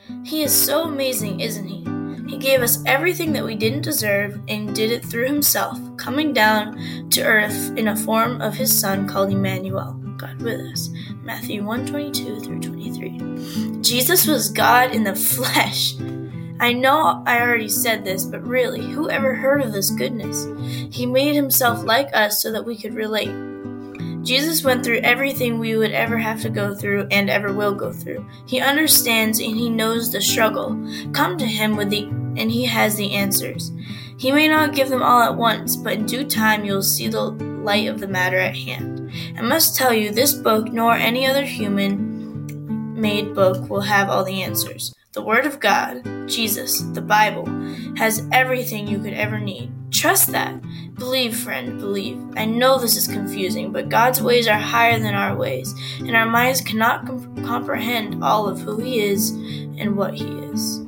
He is so amazing, isn't he? He gave us everything that we didn't deserve and did it through himself, coming down to earth in a form of his Son called Emmanuel, God with us. Matthew 1:22 through 23. Jesus was God in the flesh. I know I already said this, but really, who ever heard of this goodness? He made himself like us so that we could relate. Jesus went through everything we would ever have to go through and ever will go through. He understands and he knows the struggle. Come to him and he has the answers. He may not give them all at once, but in due time you'll see the light of the matter at hand. I must tell you, this book nor any other human-made book will have all the answers. The Word of God, Jesus, the Bible, has everything you could ever need. Trust that. Believe, friend, believe. I know this is confusing, but God's ways are higher than our ways, and our minds cannot comprehend all of who He is and what He is.